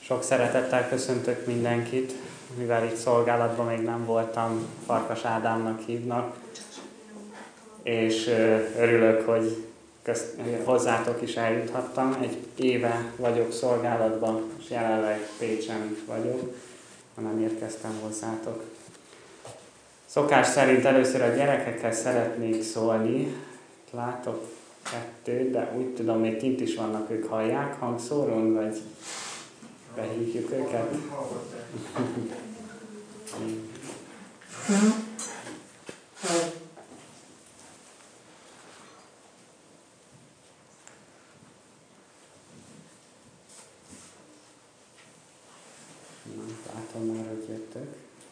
Sok szeretettel köszöntök mindenkit, mivel itt szolgálatban még nem voltam, Farkas Ádámnak hívnak, és örülök, hogy hozzátok is eljuthattam. Egy éve vagyok szolgálatban, és jelenleg Pécsen vagyok, hanem érkeztem hozzátok. Szokás szerint először a gyerekekkel szeretnék szólni. Látok kettőt, de úgy tudom, még kint is vannak, ők hallják hangszórón, vagy behívjuk őket? Látom már, hogy jöttök.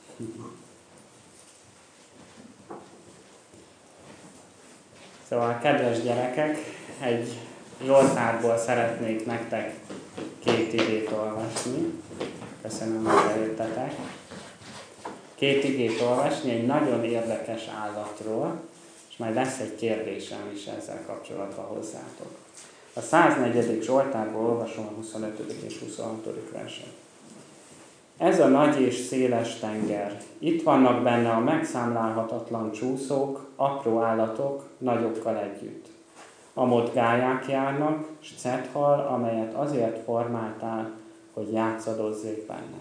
Szóval, kedves gyerekek, egy Zsoltárból szeretnék nektek 2 igét olvasni. Köszönöm, hogy eljöttetek. 2 igét olvasni egy nagyon érdekes állatról, és majd lesz egy kérdésem is ezzel kapcsolatban hozzátok. A 104. Zsoltárból olvasom a 25. és 26. verset. Ez a nagy és széles tenger. Itt vannak benne a megszámlálhatatlan csúszók, apró állatok, nagyokkal együtt. Amott gályák járnak, s cethal, amelyet azért formáltál, hogy játszadozzék benne.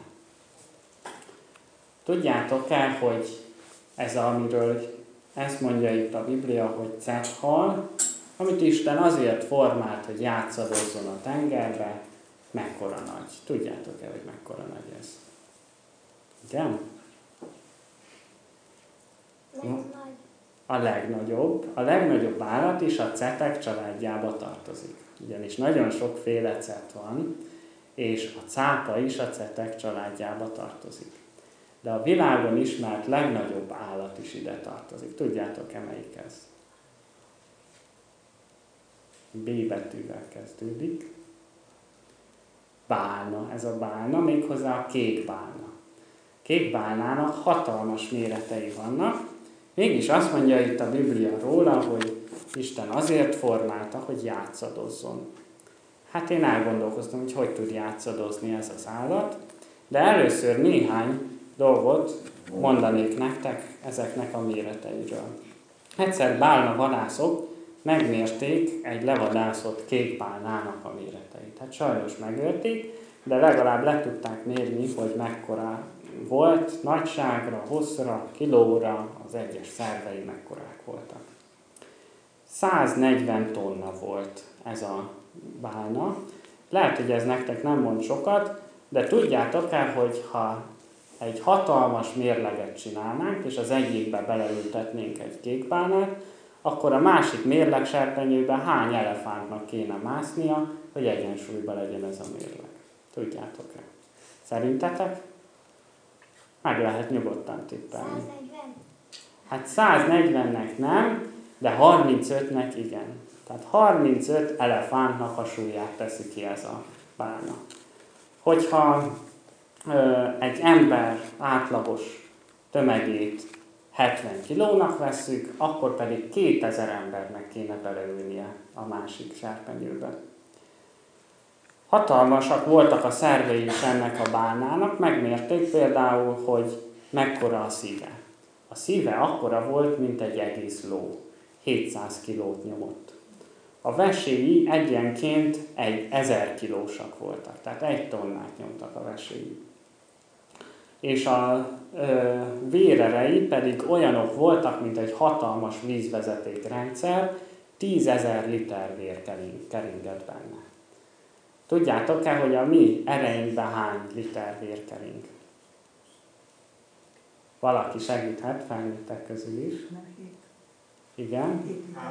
Tudjátok-e, hogy ez, amiről ezt mondja itt a Biblia, hogy cethal, amit Isten azért formált, hogy játszadozzon a tengerbe, mekkora nagy. Tudjátok-e, hogy mekkora nagy ez? Igen? A legnagyobb állat is a cetek családjába tartozik. Ugyanis nagyon sokféle cet van, és a cápa is a cetek családjába tartozik. De a világon ismert legnagyobb állat is ide tartozik. Tudjátok-e, melyik ez? B betűvel kezdődik. Bálna, ez a bálna, méghozzá a kék bálna. Kék bálnának hatalmas méretei vannak, mégis azt mondja itt a Biblia róla, hogy Isten azért formálta, hogy játszadozzon. Hát én elgondolkoztam, hogy tud játszadozni ez az állat, de először néhány dolgot mondanék nektek ezeknek a méreteiről. Egyszer bálna vadászok megmérték egy levadászott kék bálnának a méreteit. Hát sajnos megölték, de legalább le tudták mérni, hogy mekkora volt, nagyságra, hosszra, kilóra, az egyes szervei mekkorák voltak. 140 tonna volt ez a bálna. Lehet, hogy ez nektek nem mond sokat, de tudjátok-e, hogy ha egy hatalmas mérleget csinálnánk, és az egyikbe beleültetnénk egy kékbálnát, akkor a másik mérlegserpenyőben hány elefántnak kéne másznia, hogy egyensúlyban legyen ez a mérleg? Tudjátok-e? Szerintetek? Meg lehet nyugodtan tippelni. 140? Hát 140-nek nem, de 35-nek igen. Tehát 35 elefántnak a súlyát teszi ki ez a bálna. Hogyha egy ember átlagos tömegét 70 kilónak vesszük, akkor pedig 2000 embernek kéne beleülnie a másik serpenyőbe. Hatalmasak voltak a szervei is ennek a bálnának, megmérték például, hogy mekkora a szíve. A szíve akkora volt, mint egy egész ló. 700 kilót nyomott. A veséi egyenként 1000 kilósak voltak, tehát 1 tonnát nyomtak a veséi. És a vérerei pedig olyanok voltak, mint egy hatalmas vízvezetékrendszer, 10 000 liter vér keringett benne. Tudjátok-e, hogy a mi erejünkben hány liter vér kering? Valaki segíthet, felnőttek közül is. 7. Igen?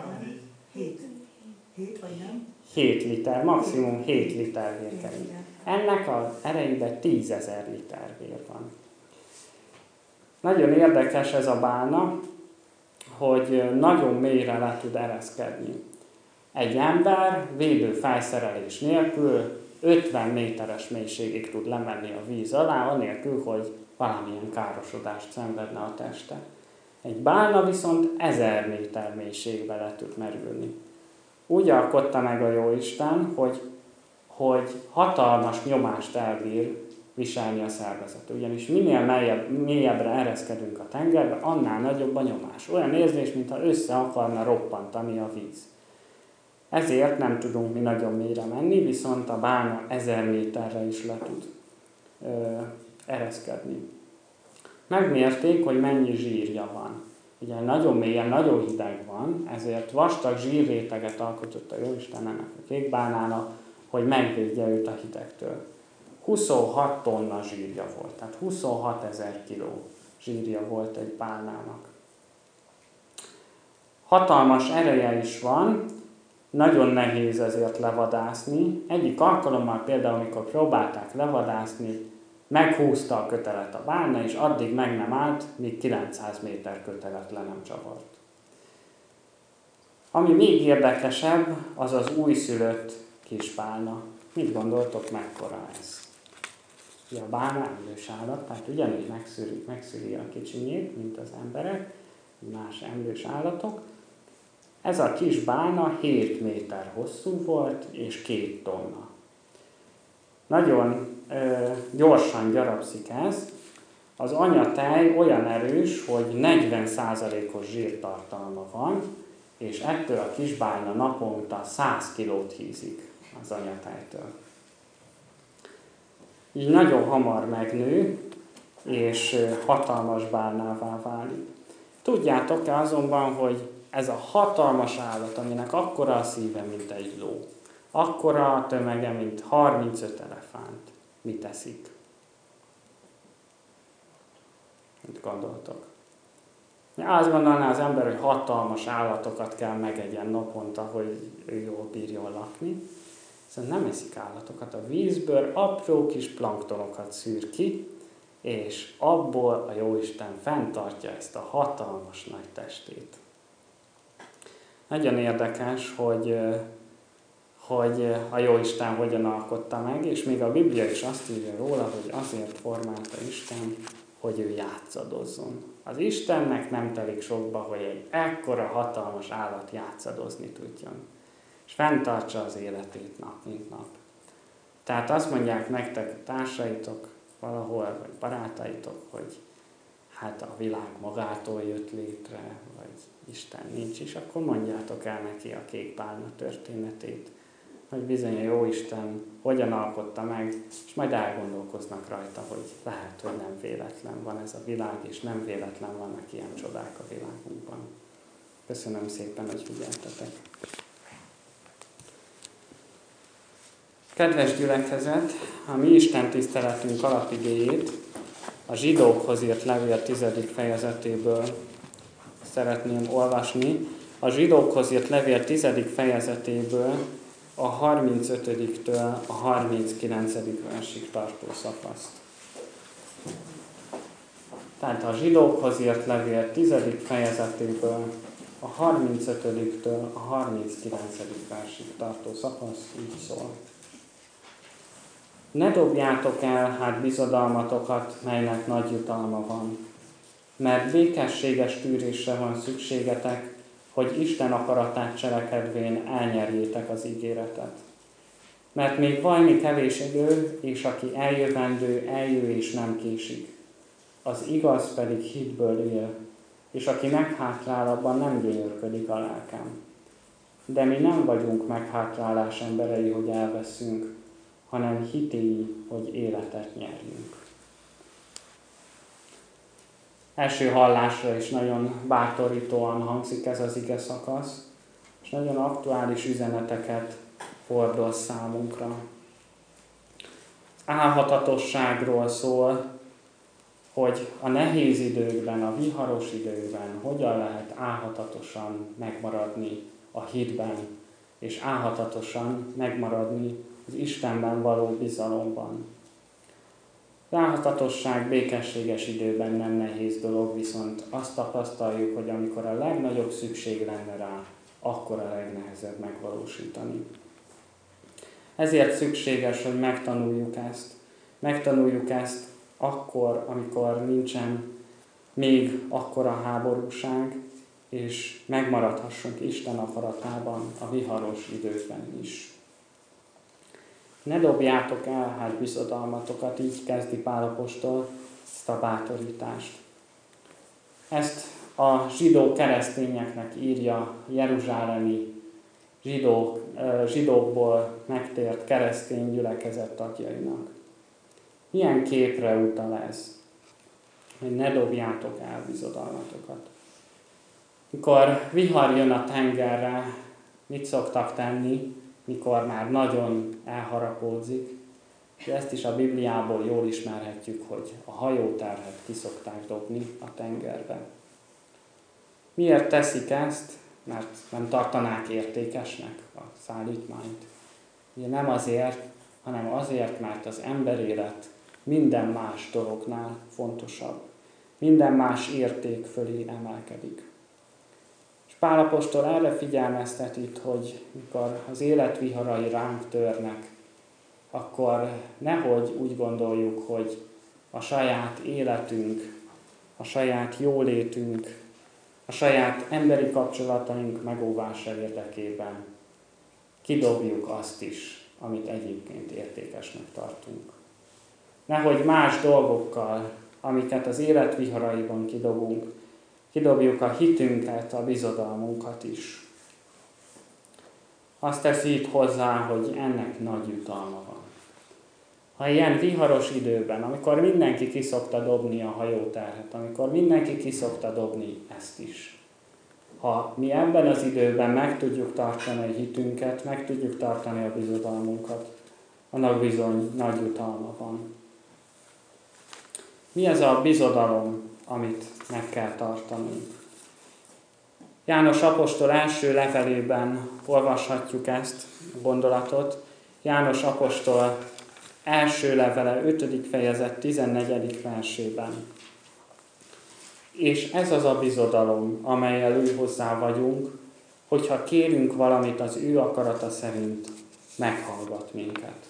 7 vagy nem? 7 liter, maximum 7 liter vér kering. Ennek az erejében 10 000 liter vér van. Nagyon érdekes ez a bálna, hogy nagyon mélyre le tud ereszkedni. Egy ember védő felszerelés nélkül 50 méteres mélységig tud lemenni a víz alá, anélkül, hogy valamilyen károsodást szenvedne a teste. Egy bálna viszont 1000 méter mélységbe le tud merülni. Úgy alkotta meg a Jóisten, hogy hatalmas nyomást elbír viselni a szervezet. Ugyanis minél mélyebbre ereszkedünk a tengerbe, annál nagyobb a nyomás. Olyan érzés, mintha össze akarna roppantani a víz. Ezért nem tudunk mi nagyon mélyre menni, viszont a bálna 1000 méterre is le tud ereszkedni. Megmérték, hogy mennyi zsírja van. Ugye nagyon mélyen, nagyon hideg van, ezért vastag zsírréteget alkotott a Jóisten ennek a kékbálnának, hogy megvédje őt a hidegtől. 26 tonna zsírja volt, tehát 26 000 kiló zsírja volt egy bálnának. Hatalmas ereje is van, nagyon nehéz ezért levadászni. Egyik alkalommal például, amikor próbálták levadászni, meghúzta a kötelet a bálna, és addig meg nem állt, míg 900 méter kötelet le nem csavart. Ami még érdekesebb, az az újszülött kisbálna. Mit gondoltok, mekkora ez? A bálna emlős állat, tehát ugyanúgy megszüli a kicsinyét, mint az emberek, más emlős állatok. Ez a kis bálna 7 méter hosszú volt, és 2 tonna. Nagyon gyorsan gyarapszik ez. Az anyatej olyan erős, hogy 40%-os zsírtartalma van, és ettől a kisbálna naponta 100 kilót hízik az anyatejtől. Így nagyon hamar megnő, és hatalmas bálnává válik. Tudjátok-e azonban, hogy ez a hatalmas állat, aminek akkora a szíve, mint egy ló, akkora a tömege, mint 35 elefánt, mit eszik? Mit gondoltok? Azt gondolná az ember, hogy hatalmas állatokat kell megegyen naponta, hogy ő jól bírjon lakni. Szóval nem eszik állatokat. A vízből apró kis planktonokat szűr ki, és abból a Jóisten fenntartja ezt a hatalmas nagy testét. Nagyon érdekes, hogy a Jóisten hogyan alkotta meg, és még a Biblia is azt írja róla, hogy azért formálta Isten, hogy ő játszadozzon. Az Istennek nem telik sokba, hogy egy ekkora hatalmas állat játszadozni tudjon. És fenntartsa az életét nap, mint nap. Tehát azt mondják nektek a társaitok valahol, vagy barátaitok, hogy hát a világ magától jött létre, vagy Isten nincs, és akkor mondjátok el neki a kék pálma történetét, hogy bizony a Jóisten hogyan alkotta meg, és majd elgondolkoznak rajta, hogy lehet, hogy nem véletlen van ez a világ, és nem véletlen vannak ilyen csodák a világunkban. Köszönöm szépen, hogy figyeltetek. Kedves gyülekezet, a mi Isten tiszteletünk alapigéjét a Zsidókhoz írt levél 10. fejezetéből szeretném olvasni. A Zsidókhoz írt levél 10. fejezetéből a 35-től a 39. versig tartó szakaszt. Tehát a Zsidókhoz írt levél 10. fejezetéből a 35-től a 39. versig tartó szakasz így szól. Ne dobjátok el hát bizodalmatokat, melynek nagy jutalma van, mert békességes tűrésre van szükségetek, hogy Isten akaratát cselekedvén elnyerjétek az ígéretet. Mert még vajmi kevés idő, és aki eljövendő, eljő és nem késik. Az igaz pedig hitből él, és aki meghátrál, abban nem gyönyörködik a lelkem. De mi nem vagyunk meghátrálás emberei, hogy elveszünk, hanem hitéi, hogy életet nyerjünk. Első hallásra is nagyon bátorítóan hangzik ez az ige szakasz, és nagyon aktuális üzeneteket hordoz számunkra. Álhatatosságról szól, hogy a nehéz időkben, a viharos időkben hogyan lehet álhatatosan megmaradni a hitben, és álhatatosan megmaradni az Istenben való bizalomban. Az álhatatosság békességes időben nem nehéz dolog, viszont azt tapasztaljuk, hogy amikor a legnagyobb szükség lenne rá, akkor a legnehezebb megvalósítani. Ezért szükséges, hogy megtanuljuk ezt. Megtanuljuk ezt akkor, amikor nincsen még akkora háborúság, és megmaradhassunk Isten akaratában a viharos időkben is. Ne dobjátok el hát bizodalmatokat, így kezdi Pál apostol ezt a bátorítást. Ezt a zsidó keresztényeknek írja jeruzsálemi zsidókból megtért keresztény gyülekezet tagjainak. Milyen képre utal ez? Hogy ne dobjátok el bizodalmatokat. Mikor vihar jön a tengerre, mit szoktak tenni, mikor már nagyon elharapódzik? De ezt is a Bibliából jól ismerhetjük, hogy a hajóterhet ki szokták dobni a tengerbe. Miért teszik ezt? Mert nem tartanák értékesnek a szállítmányt. Ugye nem azért, hanem azért, mert az emberélet minden más dolognál fontosabb. Minden más érték fölé emelkedik. És Pál apostol erre figyelmeztet itt, hogy mikor az élet viharai ránk törnek, akkor nehogy úgy gondoljuk, hogy a saját életünk, a saját jólétünk, a saját emberi kapcsolataink megóvása érdekében kidobjuk azt is, amit egyébként értékesnek tartunk. Nehogy más dolgokkal, amiket az élet viharaiban kidobjuk a hitünket, a bizodalmunkat is. Azt teszi itt hozzá, hogy ennek nagy jutalma van. Ha ilyen viharos időben, amikor mindenki ki szokta dobni a hajóterhet, amikor mindenki ki szokta dobni ezt is, ha mi ebben az időben meg tudjuk tartani a hitünket, meg tudjuk tartani a bizodalmunkat, annak bizony nagy jutalma van. Mi ez a bizodalom, amit meg kell tartanunk? János apostol első levelében olvashatjuk ezt a gondolatot. János apostol első levele 5. fejezet 14. versében. És ez az a bizodalom, amellyel ő hozzá vagyunk, hogyha kérünk valamit az ő akarata szerint, meghallgat minket.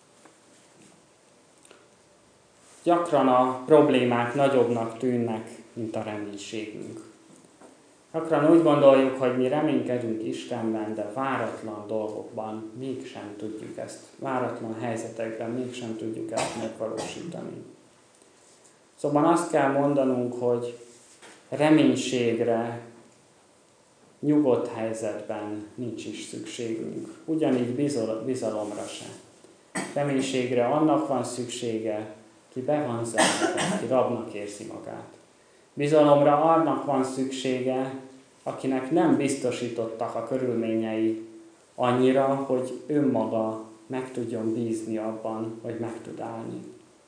Gyakran a problémák nagyobbnak tűnnek, mint a reménységünk. Gyakran úgy gondoljuk, hogy mi reménykedünk Istenben, de váratlan dolgokban mégsem tudjuk ezt, váratlan helyzetekben mégsem tudjuk ezt megvalósítani. Szóval azt kell mondanunk, hogy reménységre, nyugodt helyzetben nincs is szükségünk. Ugyanígy bizalomra se. Reménységre annak van szüksége, ki be van zárva, ki rabnak érzi magát. Bizalomra annak van szüksége, akinek nem biztosítottak a körülményei annyira, hogy önmaga meg tudjon bízni abban, hogy meg tud állni.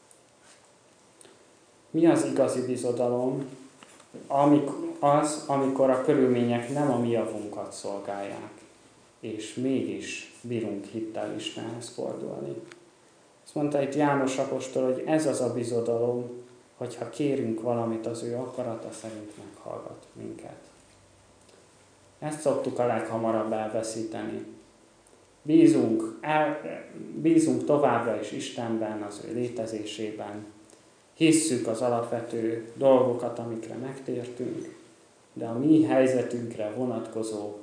Mi az igazi bizodalom? Amikor a körülmények nem a mi javunkat szolgálják, és mégis bírunk hittel Istenhez fordulni. Azt mondta itt János apostol, hogy ez az a bizodalom, hogyha kérünk valamit, az ő akarata szerint meghallgat minket. Ezt szoktuk a leghamarabb elveszíteni. Bízunk továbbra is Istenben, az ő létezésében. Hisszük az alapvető dolgokat, amikre megtértünk, de a mi helyzetünkre vonatkozó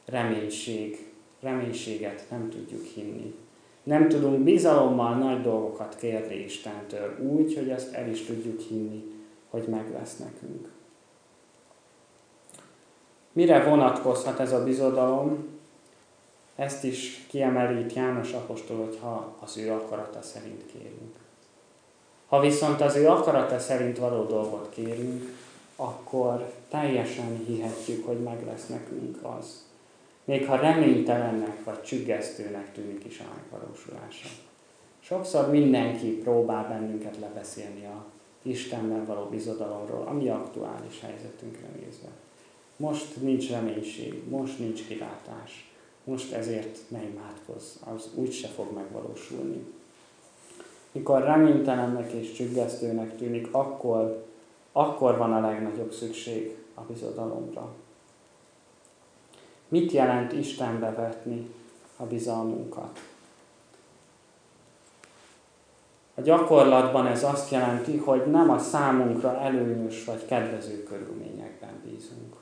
reménységet nem tudjuk hinni. Nem tudunk bizalommal nagy dolgokat kérni Istentől úgy, hogy ezt el is tudjuk hinni, hogy meg lesz nekünk. Mire vonatkozhat ez a bizodalom? Ezt is kiemeli itt János apostol, hogyha az ő akarata szerint kérünk. Ha viszont az ő akarata szerint való dolgot kérünk, akkor teljesen hihetjük, hogy meg lesz nekünk az. Még ha reménytelennek vagy csüggesztőnek tűnik is a megvalósulása. Sokszor mindenki próbál bennünket lebeszélni a Istenben való bizodalomról, a mi aktuális helyzetünkre nézve. Most nincs reménység, most nincs kilátás, most ezért ne imádkozz, az úgyse fog megvalósulni. Mikor reménytelennek és csüggesztőnek tűnik, akkor van a legnagyobb szükség a bizodalomra. Mit jelent Istenbe vetni a bizalmunkat? A gyakorlatban ez azt jelenti, hogy nem a számunkra előnyös vagy kedvező körülményekben bízunk.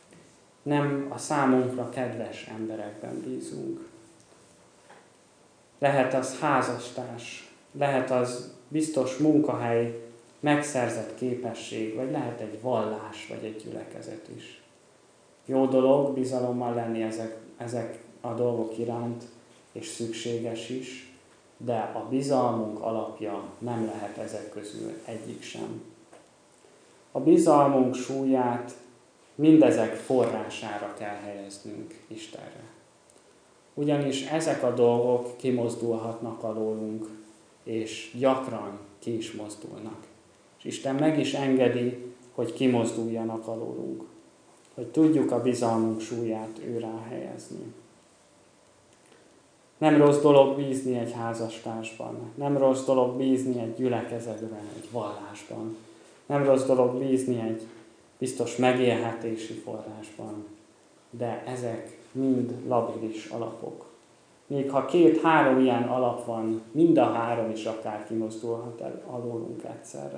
Nem a számunkra kedves emberekben bízunk. Lehet az házastárs, lehet az biztos munkahely, megszerzett képesség, vagy lehet egy vallás, vagy egy gyülekezet is. Jó dolog bizalommal lenni ezek a dolgok iránt, és szükséges is, de a bizalmunk alapja nem lehet ezek közül egyik sem. A bizalmunk súlyát mindezek forrására kell helyeznünk, Istenre. Ugyanis ezek a dolgok kimozdulhatnak alólunk, és gyakran ki is mozdulnak. És Isten meg is engedi, hogy kimozduljanak alólunk, hogy tudjuk a bizalmunk súlyát őrá helyezni. Nem rossz dolog bízni egy házastársban, nem rossz dolog bízni egy gyülekezetben, egy vallásban, nem rossz dolog bízni egy biztos megélhetési forrásban, de ezek mind labilis alapok. Még ha 2-3 ilyen alap van, mind a 3 is akár kimozdulhat el alólunk egyszerre.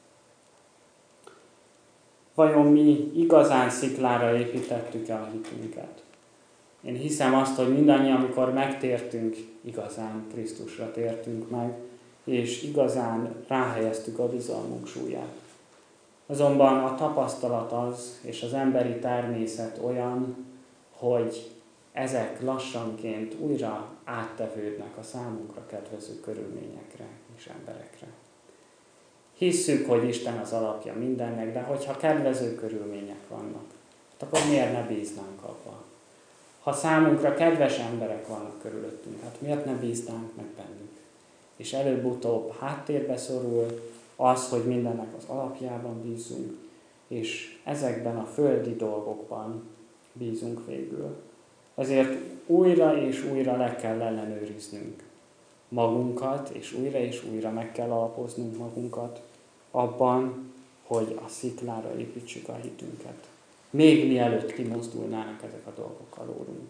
Vajon mi igazán sziklára építettük-e a hitünket? Én hiszem azt, hogy mindannyian, amikor megtértünk, igazán Krisztusra tértünk meg, és igazán ráhelyeztük a bizalmunk súlyát. Azonban a tapasztalat az, és az emberi természet olyan, hogy ezek lassanként újra áttevődnek a számunkra kedvező körülményekre és emberekre. Hisszük, hogy Isten az alapja mindennek, de hogyha kedvező körülmények vannak, akkor miért ne bíznánk abba? Ha számunkra kedves emberek vannak körülöttünk, hát miért ne bíznánk meg bennük? És előbb-utóbb háttérbe szorul az, hogy mindennek az alapjában bízunk, és ezekben a földi dolgokban bízunk végül. Ezért újra és újra le kell ellenőriznünk magunkat, és újra meg kell alapoznunk magunkat abban, hogy a sziklára építsük a hitünket. Még mielőtt kimozdulnának ezek a dolgok alólunk.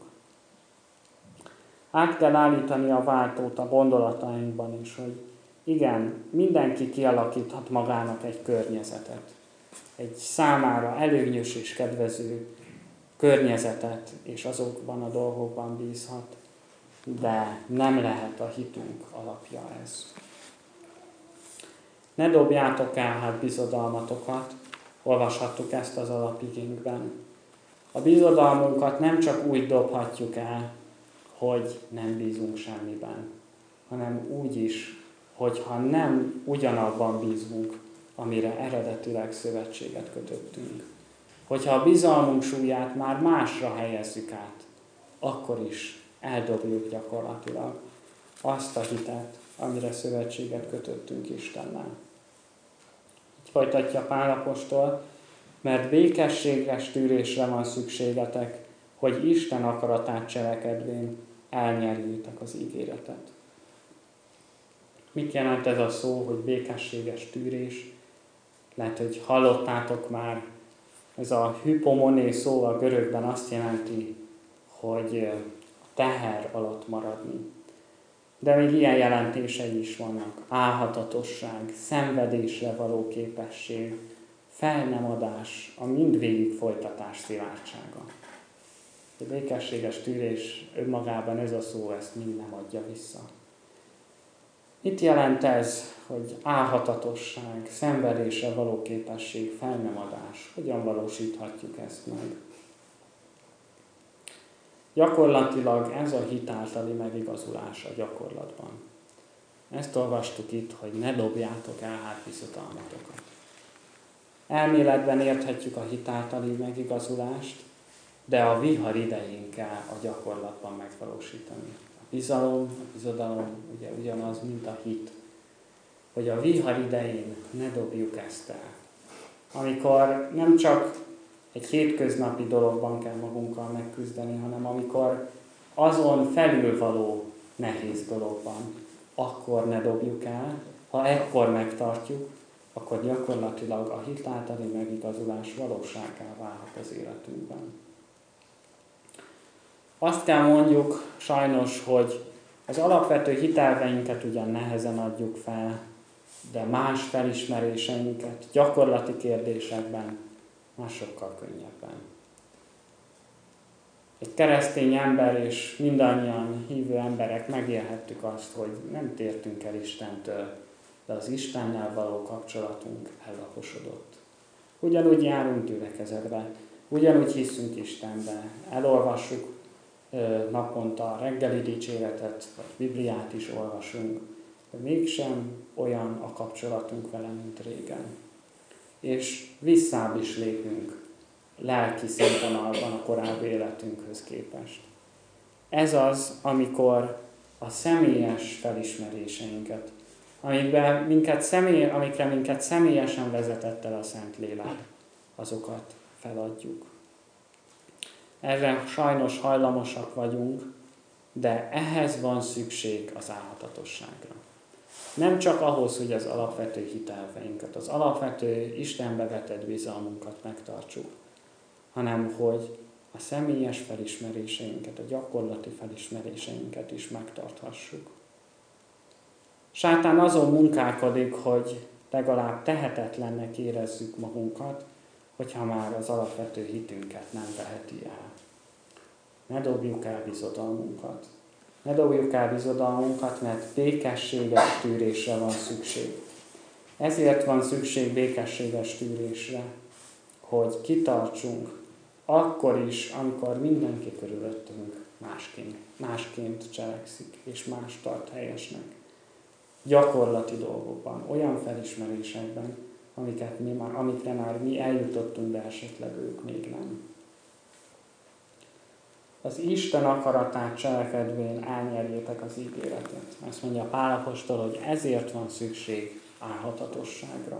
Át kell állítani a váltót a gondolatainkban is, hogy igen, mindenki kialakíthat magának egy környezetet. Egy számára előnyös és kedvező környezetet, és azokban a dolgokban bízhat, de nem lehet a hitünk alapja ez. Ne dobjátok el hát bizodalmatokat, olvashattuk ezt az alapigénkben. A bizodalmunkat nem csak úgy dobhatjuk el, hogy nem bízunk semmiben, hanem úgy is, hogyha nem ugyanabban bízunk, amire eredetileg szövetséget kötöttünk. Hogyha a bizalmunk súlyát már másra helyezzük át, akkor is eldobjuk gyakorlatilag azt a hitet, amire szövetséget kötöttünk Istennel. Így folytatja Pál apostol, mert békességre, tűrésre van szükségetek, hogy Isten akaratát cselekedvén elnyerjétek az ígéretet. Mit jelent ez a szó, hogy békességes tűrés? Lehet, hogy hallottátok már, ez a hypomoné szó a görögben azt jelenti, hogy teher alatt maradni. De még ilyen jelentései is vannak. Álhatatosság, szenvedésre való képesség, felnemadás, a mindvégig folytatás szilárdsága. A békességes tűrés önmagában ez a szó ezt mind nem adja vissza. Mit jelent ez, hogy álhatatosság, szenvedésre való képesség, felnemadás? Hogyan valósíthatjuk ezt meg? Gyakorlatilag ez a hit általi megigazulás a gyakorlatban. Ezt olvastuk itt, hogy ne dobjátok el hát bizodalmatokat. Elméletben érthetjük a hit általi megigazulást, de a vihar idején kell a gyakorlatban megvalósítani. A bizodalom ugye ugyanaz, mint a hit. Hogy a vihar idején ne dobjuk ezt el. Amikor nem csak egy hétköznapi dologban kell magunkkal megküzdeni, hanem amikor azon felülvaló nehéz dologban, akkor ne dobjuk el. Ha ekkor megtartjuk, akkor gyakorlatilag a hit általi megigazulás valósággá válhat az életünkben. Azt kell mondjuk sajnos, hogy az alapvető hitelveinket ugyan nehezen adjuk fel, de más felismeréseinket gyakorlati kérdésekben már sokkal könnyebben. egy keresztény ember és mindannyian hívő emberek megélhettük azt, hogy nem tértünk el Istentől, de az Istennel való kapcsolatunk ellaposodott. Ugyanúgy járunk gyülekezetbe, ugyanúgy hiszünk Istenbe, elolvassuk naponta a reggeli dicséretet, vagy Bibliát is olvasunk, de mégsem olyan a kapcsolatunk vele, mint régen. És visszább is lépünk lelki színvonalban a korábbi életünkhöz képest. Ez az, amikor a személyes felismeréseinket, amikre minket személyesen vezetett el a Szentlélek, azokat feladjuk. Erre sajnos hajlamosak vagyunk, de ehhez van szükség az álhatatosságra. Nem csak ahhoz, hogy az alapvető hitelveinket, az alapvető Istenbe vetett bizalmunkat megtartsuk, hanem hogy a személyes felismeréseinket, a gyakorlati felismeréseinket is megtarthassuk. Sátán azon munkálkodik, hogy legalább tehetetlennek érezzük magunkat, hogyha már az alapvető hitünket nem veheti el. Ne dobjuk el bizodalmunkat. Ne dobjuk el bizodalmunkat, mert békességes tűrésre van szükség. Ezért van szükség békességes tűrésre, hogy kitartsunk, akkor is, amikor mindenki körülöttünk másként cselekszik, és más tart helyesnek. Gyakorlati dolgokban, olyan felismerésekben, amikre már mi eljutottunk, de esetleg ők még nem. Az Isten akaratát cselekedvén elnyerjétek az ígéretet. Azt mondja Pál apostol, hogy ezért van szükség álhatatosságra.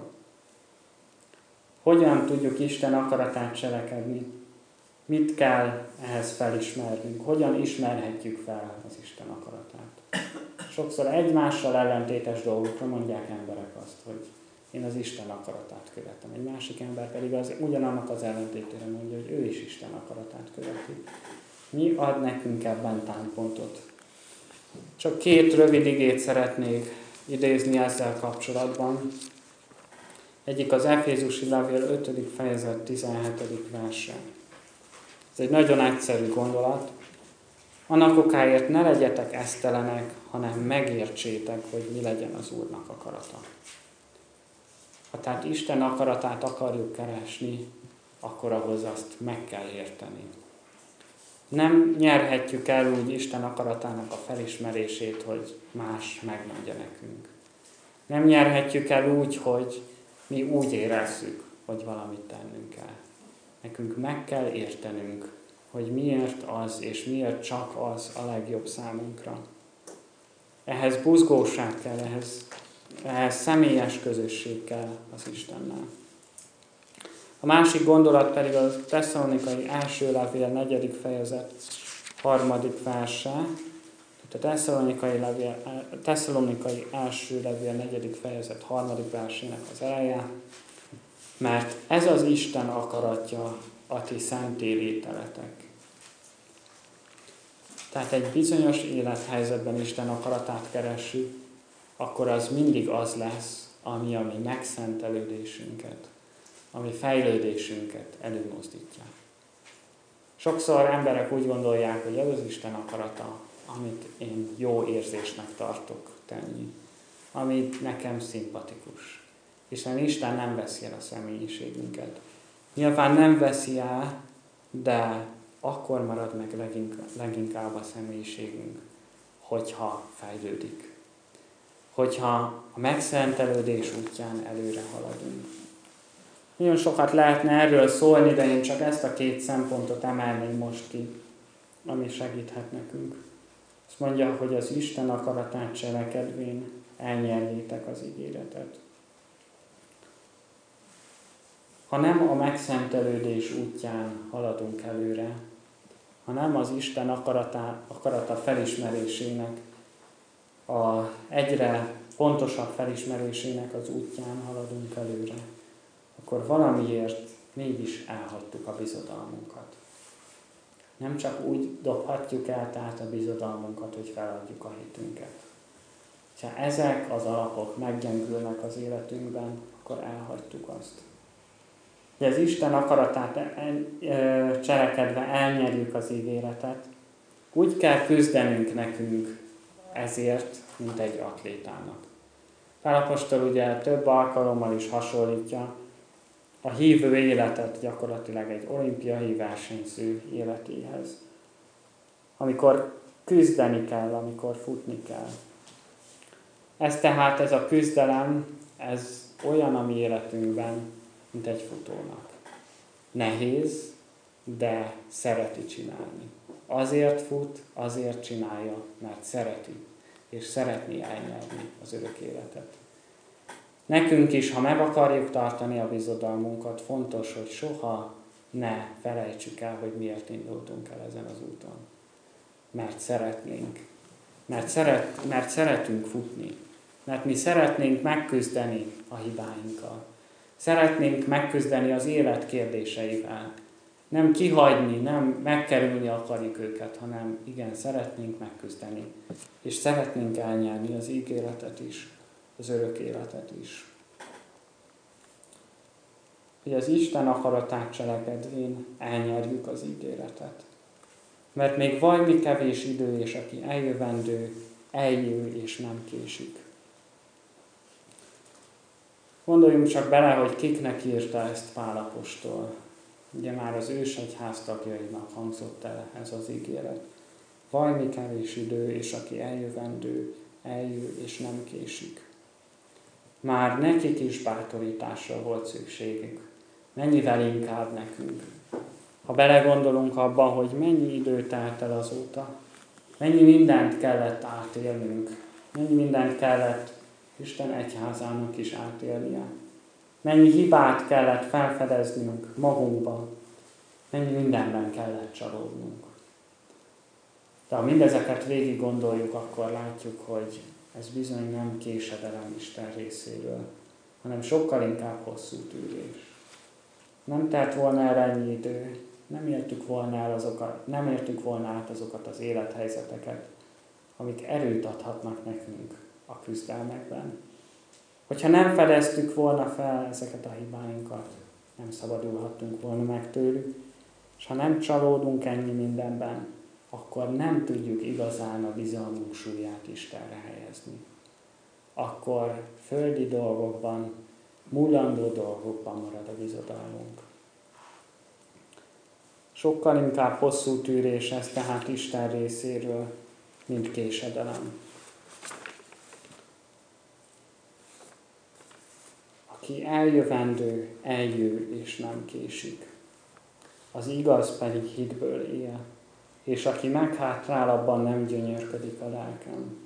Hogyan tudjuk Isten akaratát cselekedni? Mit kell ehhez felismernünk? Hogyan ismerhetjük fel az Isten akaratát? Sokszor egymással ellentétes dolgokra mondják emberek azt, hogy én az Isten akaratát követem. Egy másik ember pedig ugyanannak az ellentétére mondja, hogy ő is Isten akaratát követi. Mi ad nekünk ebben támpontot? Csak 2 rövid igét szeretnék idézni ezzel kapcsolatban. Egyik az Efézusi levél 5. fejezet 17. verse. Ez egy nagyon egyszerű gondolat. Annak okáért ne legyetek esztelenek, hanem megértsétek, hogy mi legyen az Úrnak akarata. Ha tehát Isten akaratát akarjuk keresni, akkor ahhoz azt meg kell érteni. Nem nyerhetjük el úgy Isten akaratának a felismerését, hogy más megmondja nekünk. Nem nyerhetjük el úgy, hogy mi úgy érezzük, hogy valamit tennünk kell. Nekünk meg kell értenünk, hogy miért az, és miért csak az a legjobb számunkra. Ehhez buzgóság kell, ehhez személyes közösség kell az Istennel. A másik gondolat pedig a Tesszalonikai első levél 4. fejezet 3. verse. A Tesszalonikai első levél 4. fejezet 3. versének az eleje. Mert ez az Isten akaratja a ti szentélyételetek. Tehát egy bizonyos élethelyzetben Isten akaratát keressük, akkor az mindig az lesz, ami a mi megszentelődésünket, ami fejlődésünket előmozdítja. Sokszor emberek úgy gondolják, hogy ez az Isten akarata, amit én jó érzésnek tartok tenni, amit nekem szimpatikus. Hiszen Isten nem veszi el a személyiségünket. Nyilván nem veszi el, de akkor marad meg leginkább a személyiségünk, hogyha fejlődik. Hogyha a megszentelődés útján előre haladunk. Nagyon sokat lehetne erről szólni, de én csak ezt a 2 szempontot emelném most ki, ami segíthet nekünk. Azt mondja, hogy az Isten akaratát cselekedvén elnyerjétek az ígéretet. Ha nem a megszentelődés útján haladunk előre, ha nem az Isten akarata felismerésének, a egyre fontosabb felismerésének az útján haladunk előre, akkor valamiért mégis elhagytuk a bizodalmunkat. Nem csak úgy dobhatjuk el tehát a bizodalmunkat, hogy feladjuk a hitünket. Ha ezek az alapok meggyengülnek az életünkben, akkor elhagytuk azt. hogy az Isten akaratát cselekedve elnyerjük az ígéretet, úgy kell küzdenünk nekünk ezért, mint egy atlétának. Pál apostol ugye több alkalommal is hasonlítja a hívő életet gyakorlatilag egy olimpiai versenyző életéhez. Amikor küzdeni kell, amikor futni kell. Ez a küzdelem, ez olyan a mi életünkben, mint egy futónak. Nehéz, de szereti csinálni. Azért fut, azért csinálja, mert szereti, és szeretné elnyerni az örök életet. Nekünk is, ha meg akarjuk tartani a bizodalmunkat, fontos, hogy soha ne felejtsük el, hogy miért indultunk el ezen az úton. Mert szeretnénk. Mert szeretünk futni. Mert mi szeretnénk megküzdeni a hibáinkkal. Szeretnénk megküzdeni az élet kérdéseivel. Nem kihagyni, nem megkerülni akarjuk őket, hanem igen, szeretnénk megküzdeni. És szeretnénk elnyerni az ígéretet is, az örök életet is. Hogy az Isten akaratát cselekedvén elnyerjük az ígéretet. Mert még valami kevés idő, és aki eljövendő, eljön és nem késik. Gondoljunk csak bele, hogy kiknek írta ezt Pál apostol. Ugye már az ősegyház tagjainak hangzott el ez az ígéret. Valami kevés idő, és aki eljövendő, eljön és nem késik. Már nekik is bátorításra volt szükségük. Mennyivel inkább nekünk. Ha belegondolunk abban, hogy mennyi idő telt el azóta, mennyi mindent kellett átélnünk, mennyi mindent kellett Isten egyházának is átélnie, mennyi hibát kellett felfedeznünk magunkban, mennyi mindenben kellett csalódnunk. De ha mindezeket végig gondoljuk, akkor látjuk, hogy ez bizony nem késedelem Isten részéről, hanem sokkal inkább hosszú tűrés. Nem telt volna el ennyi idő, nem értük volna át azokat az élethelyzeteket, amik erőt adhatnak nekünk a küzdelmekben. Hogyha nem fedeztük volna fel ezeket a hibáinkat, nem szabadulhattunk volna meg tőlük, és ha nem csalódunk ennyi mindenben, akkor nem tudjuk igazán a bizalmunk súlyát Istenre helyezni. Akkor földi dolgokban, múlandó dolgokban marad a bizodalmunk. Sokkal inkább hosszú tűrés ez tehát Isten részéről, mint késedelem. Aki eljövendő, eljő és nem késik. Az igaz pedig hitből él, és aki meghátrál, abban nem gyönyörködik a lelkem.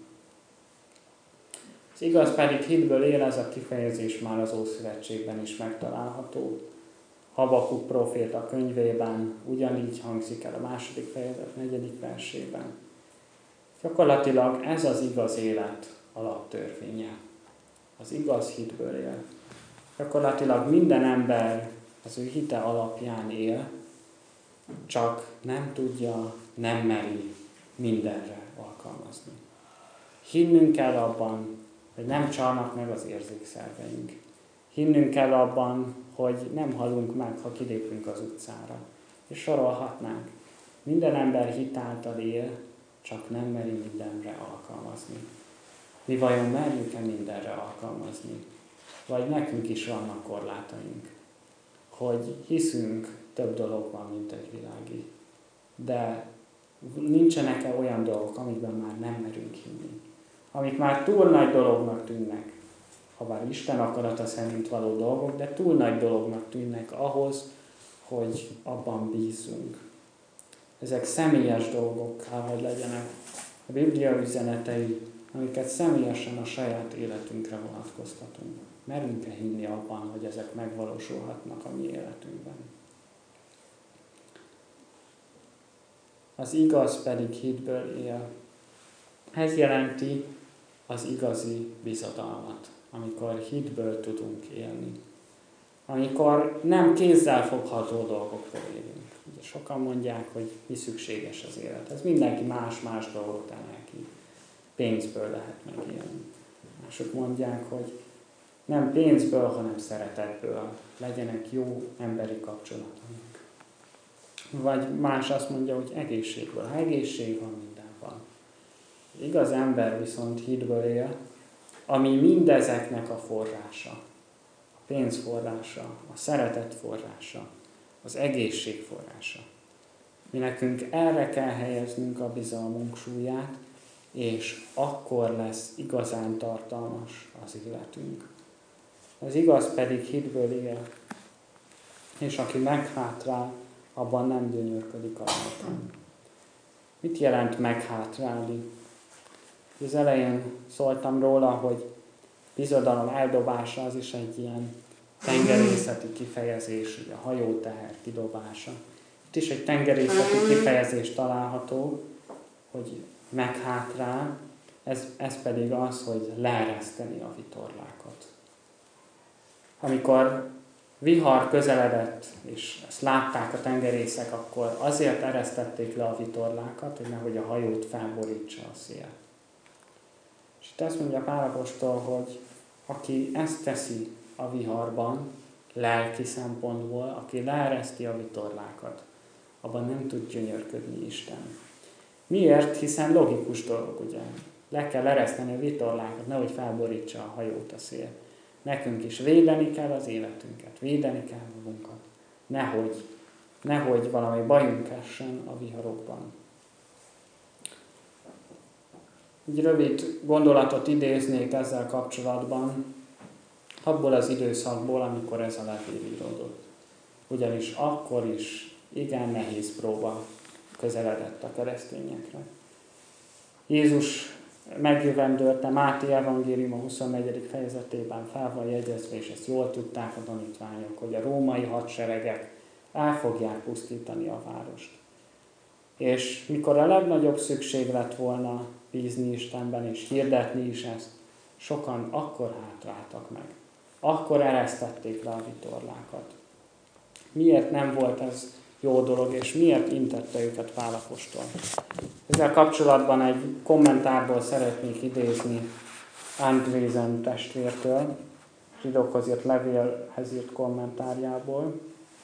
Az igaz pedig hitből él, ez a kifejezés már az Ószövetségben is megtalálható. Habakuk próféta könyvében ugyanígy hangzik el a 2. fejezet 4. versében. Gyakorlatilag ez az igaz élet alaptörvénye. Az igaz hitből él. Gyakorlatilag minden ember az ő hite alapján él, csak nem tudja, nem meri mindenre alkalmazni. Hinnünk kell abban, hogy nem csalnak meg az érzékszerveink. Hinnünk kell abban, hogy nem halunk meg, ha kilépünk az utcára. És sorolhatnánk. Minden ember hitáltal él, csak nem meri mindenre alkalmazni. Mi vajon merjük-e mindenre alkalmazni? Vagy nekünk is vannak korlátaink, hogy hiszünk több dologban, mint egy világi. De nincsenek-e olyan dolgok, amikben már nem merünk hinni? Amik már túl nagy dolognak tűnnek, ha bár Isten akarata szerint való dolgok, de túl nagy dolognak tűnnek ahhoz, hogy abban bízzunk. Ezek személyes dolgok kell, hogy legyenek. A Biblia üzenetei, amiket személyesen a saját életünkre vonatkoztatunk. Merünk-e hinni abban, hogy ezek megvalósulhatnak a mi életünkben? Az igaz pedig hitből él. Ez jelenti az igazi bizodalmat, amikor hitből tudunk élni. Amikor nem kézzel fogható dolgokról élünk. Ugye sokan mondják, hogy mi szükséges az élethez. Mindenki más dolgot emel ki. Pénzből lehet megélni. Mások mondják, hogy Nem pénzből, hanem szeretetből legyenek jó emberi kapcsolataink. Vagy más azt mondja, hogy egészségből. Ha egészség van, minden van. Igaz ember viszont hitből él, ami mindezeknek a forrása. A pénz forrása, a szeretet forrása, az egészség forrása. Mi nekünk erre kell helyeznünk a bizalmunk súlyát, és akkor lesz igazán tartalmas az életünk. Az igaz pedig hitből él, és aki meghátrál, abban nem gyönyörködik a lelkem. Mit jelent meghátrálni? Az elején szóltam róla, hogy bizodalom eldobása az is egy ilyen tengerészeti kifejezés, a hajóteher kidobása. Itt is egy tengerészeti kifejezés található, hogy meghátrál, ez pedig az, hogy leereszteni a vitorlákat. Amikor vihar közeledett, és ezt látták a tengerészek, akkor azért eresztették le a vitorlákat, hogy nehogy a hajót felborítsa a szél. És itt azt mondja Pál apostol, hogy aki ezt teszi a viharban, lelki szempontból, aki leereszti a vitorlákat, abban nem tud gyönyörködni Isten. Miért? Hiszen logikus dolog, ugye? Le kell ereszteni a vitorlákat, nehogy felborítsa a hajót a szél. Nekünk is védeni kell az életünket, védeni kell magunkat. Nehogy valami bajunk essen a viharokban. Egy rövid gondolatot idéznék ezzel kapcsolatban, abból az időszakból, amikor ez a levél íródott. Ugyanis akkor is igen nehéz próba közeledett a keresztényekre. Jézus megjövendölte, Máté evangélium a 24. fejezetében fel van jegyezve, és ezt jól tudták a tanítványok, hogy a római hadseregek el fogják pusztítani a várost. És mikor a legnagyobb szükség lett volna bízni Istenben és hirdetni is ezt, sokan akkor hátráltak meg. Akkor eresztették le a vitorlákat. Miért nem volt ez jó dolog, és miért intette őket Pál apostol? Ezzel kapcsolatban egy kommentárból szeretnék idézni Andrézen testvértől, zsidókhoz írt levélhez írt kommentárjából.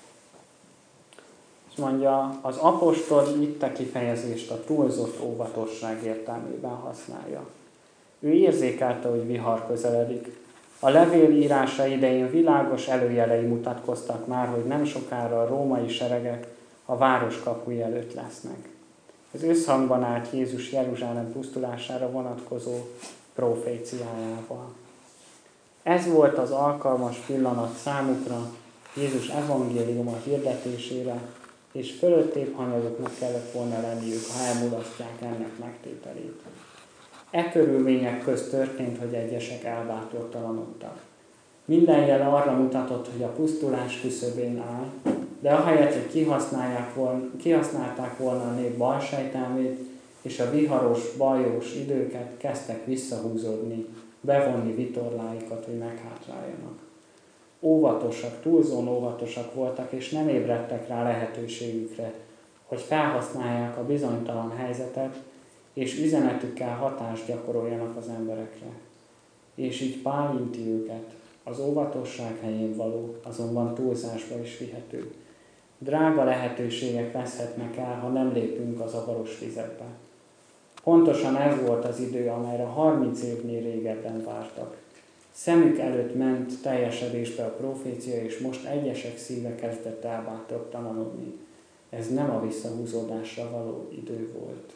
Azt mondja, az apostol itt a kifejezést a túlzott óvatosság értelmében használja. Ő érzékelte, hogy vihar közeledik. A levél írása idején világos előjelei mutatkoztak már, hogy nem sokára a római seregek a város kapuja előtt lesznek. Ez összhangban állt Jézus Jeruzsálem pusztulására vonatkozó proféciájával. Ez volt az alkalmas pillanat számukra Jézus evangéliuma hirdetésére, és fölöttébb hanyagoknak kellett volna lenniük, ha elmulasztják ennek megtételét. E körülmények közt történt, hogy egyesek elbátortalanodtak. Minden jel arra mutatott, hogy a pusztulás küszöbén áll, de ahelyett, hogy kihasználták volna a nép balsejtelmét, és a viharos, bajós időket kezdtek visszahúzódni, bevonni vitorláikat, hogy meghátráljanak. Óvatosak, túlzón óvatosak voltak, és nem ébredtek rá lehetőségükre, hogy felhasználják a bizonytalan helyzetet, és üzenetükkel hatást gyakoroljanak az emberekre. És így Pál inti őket, az óvatosság helyén való, azonban túlzásba is vihető. Drága lehetőségek veszhetnek el, ha nem lépünk a zavaros vizekbe. Pontosan ez volt az idő, amelyre 30 évnél régebben vártak. Szemük előtt ment teljesedésbe a profécia, és most egyesek szíve kezdett elbátortalanodni. Ez nem a visszahúzódásra való idő volt.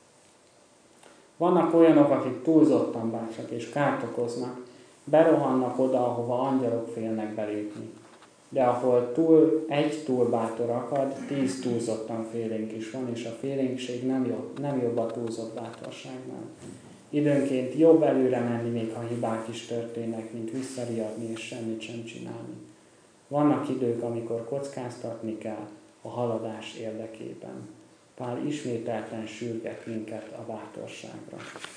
Vannak olyanok, akik túlzottan bátrak és kárt okoznak, berohannak oda, ahova angyalok félnek belépni. De ahol túl bátor akad, 10 túlzottan félénk is van, és a félénkség nem jobb a túlzott bátorságnál. Időnként jobb előre menni, még ha hibák is történnek, mint visszariadni és semmit sem csinálni. Vannak idők, amikor kockáztatni kell a haladás érdekében. Pál ismételten sürget minket a bátorságra.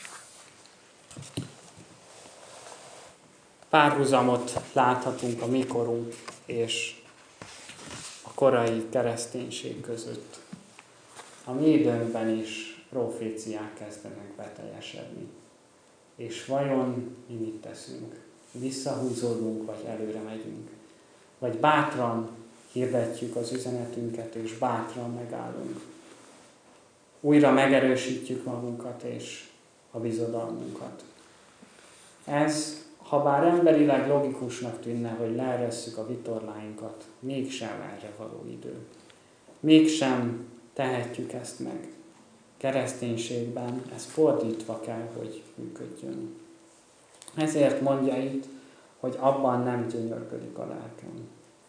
Párhuzamot láthatunk a mi korunk és a korai kereszténység között. A mi időnkben is proféciák kezdenek beteljesedni. És vajon mi mit teszünk? visszahúzódunk, vagy előre megyünk. Vagy bátran hirdetjük az üzenetünket, és bátran megállunk. Újra megerősítjük magunkat és a bizodalmunkat. Ez, ha bár emberileg logikusnak tűnne, hogy leeresszük a vitorláinkat, mégsem erre való idő. Mégsem tehetjük ezt meg. Kereszténységben ez fordítva kell, hogy működjön. Ezért mondja itt, hogy abban nem gyönyörködik a lelkem.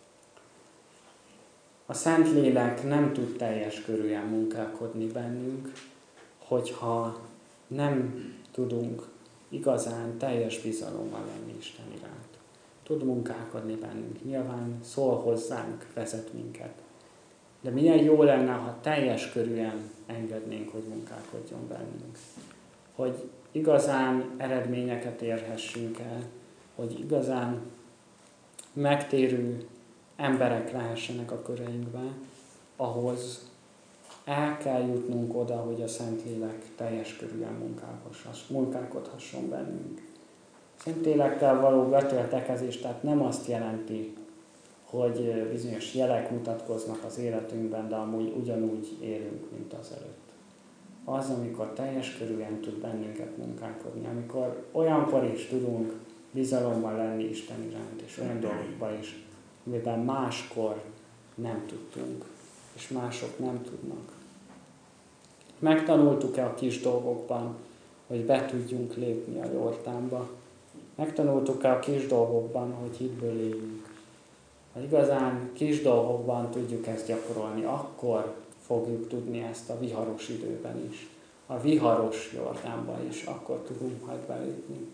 A Szentlélek nem tud teljes körűen munkálkodni bennünk, hogyha nem tudunk igazán teljes bizalommal lenni Isten iránt. Tud munkálkodni bennünk, nyilván szól hozzánk, vezet minket. De milyen jó lenne, ha teljes körűen engednénk, hogy munkálkodjon bennünk. Hogy igazán eredményeket érhessünk el, hogy igazán megtérő emberek lehessenek a köreinkben, ahhoz el kell jutnunk oda, hogy a Szentlélek teljes körűen munkálkodhasson bennünk. Szentlélekkel való betöltekezés, tehát nem azt jelenti, hogy bizonyos jelek mutatkoznak az életünkben, de amúgy ugyanúgy élünk, mint azelőtt. Az, amikor teljes körűen tud bennünket munkálkodni, amikor olyankor is tudunk bizalommal lenni Isten iránt, és olyan dolgokban is, amiben máskor nem tudtunk, és mások nem tudnak. Megtanultuk-e a kis dolgokban, hogy be tudjunk lépni a Jordánba? Megtanultuk-e a kis dolgokban, hogy hitből éljünk? Ha igazán kis dolgokban tudjuk ezt gyakorolni, akkor fogjuk tudni ezt a viharos időben is. A viharos Jordánban is, akkor tudunk majd belépni.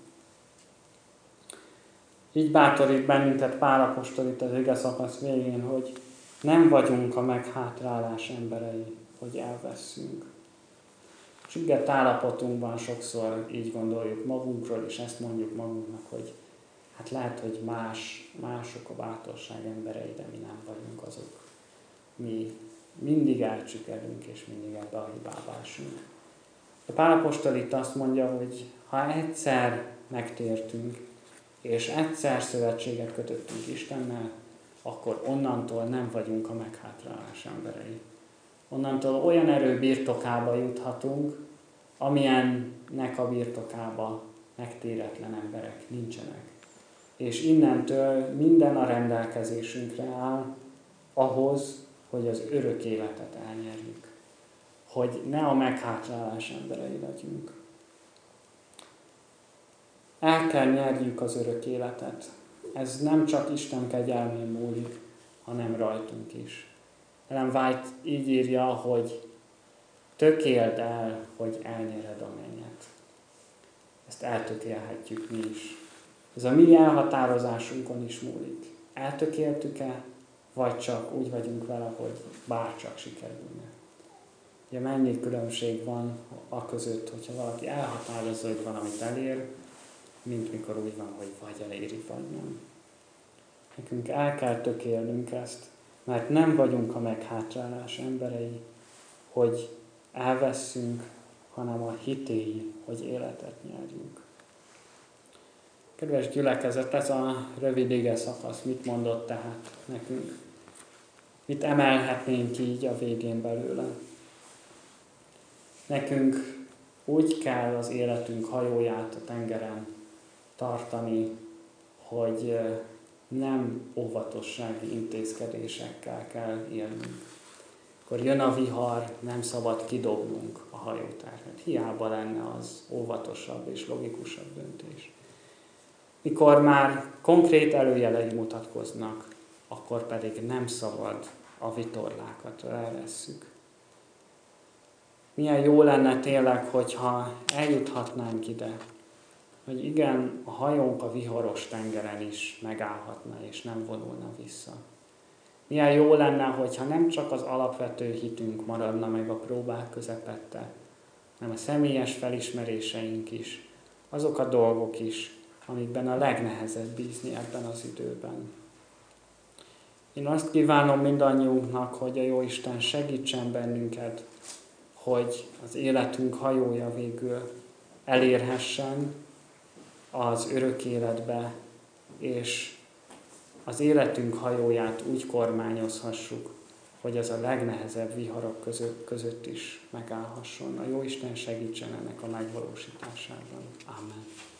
Így bátorít bennünket Pál apostol itt az ige szakasz végén, hogy nem vagyunk a meghátrálás emberei, hogy elveszünk. Süggett állapotunkban sokszor így gondoljuk magunkról, és ezt mondjuk magunknak, hogy hát lehet, hogy mások a bátorság emberei, de mi nem vagyunk azok. Mi mindig elcsükelünk, és mindig ebbe a hibába esünk. A Pál apostol itt azt mondja, hogy ha egyszer megtértünk, és egyszer szövetséget kötöttünk Istennel, akkor onnantól nem vagyunk a meghátrálás emberei. Onnantól olyan erő birtokába juthatunk, amilyennek a birtokába megtéretlen emberek nincsenek. És innentől minden a rendelkezésünkre áll ahhoz, hogy az örök életet elnyerjük. Hogy ne a meghátrálás emberei legyünk. El kell nyerjük az örök életet. Ez nem csak Isten kegyelmén múlik, hanem rajtunk is. Ellen White így írja, hogy tökéld el, hogy elnyered a mennyet. Ezt eltökélhetjük mi is. Ez a mi elhatározásunkon is múlik. Eltökéltük-e, vagy csak úgy vagyunk vele, hogy bárcsak sikerülne. Ugye mennyi különbség van a között, hogyha valaki elhatározza, hogy valamit elér, mint mikor úgy van, hogy vagy eléri, vagy nem. Nekünk el kell tökélnünk ezt, mert nem vagyunk a meghátrálás emberei, hogy elvesszünk, hanem a hitéi, hogy életet nyerjünk. Kedves gyülekezet, ez a rövid ige szakasz mit mondott tehát nekünk? Mit emelhetnénk így a végén belőle? Nekünk úgy kell az életünk hajóját a tengeren tartani, hogy nem óvatossági intézkedésekkel kell élnünk. Akkor jön a vihar, nem szabad kidobnunk a hajótárhat. Hiába lenne az óvatosabb és logikusabb döntés. Mikor már konkrét előjelei mutatkoznak, akkor pedig nem szabad a vitorlákat leeresszük. Milyen jó lenne tényleg, hogyha eljuthatnánk ide, hogy igen, a hajónk a viharos tengeren is megállhatna és nem vonulna vissza. Milyen jó lenne, hogyha nem csak az alapvető hitünk maradna meg a próbák közepette, hanem a személyes felismeréseink is, azok a dolgok is, amikben a legnehezebb bízni ebben az időben. Én azt kívánom mindannyiunknak, hogy a Jóisten segítsen bennünket, hogy az életünk hajója végül elérhessen az örök életbe, és az életünk hajóját úgy kormányozhassuk, hogy az a legnehezebb viharok között is megállhasson. A Jóisten segítsen ennek a megvalósításában. Amen.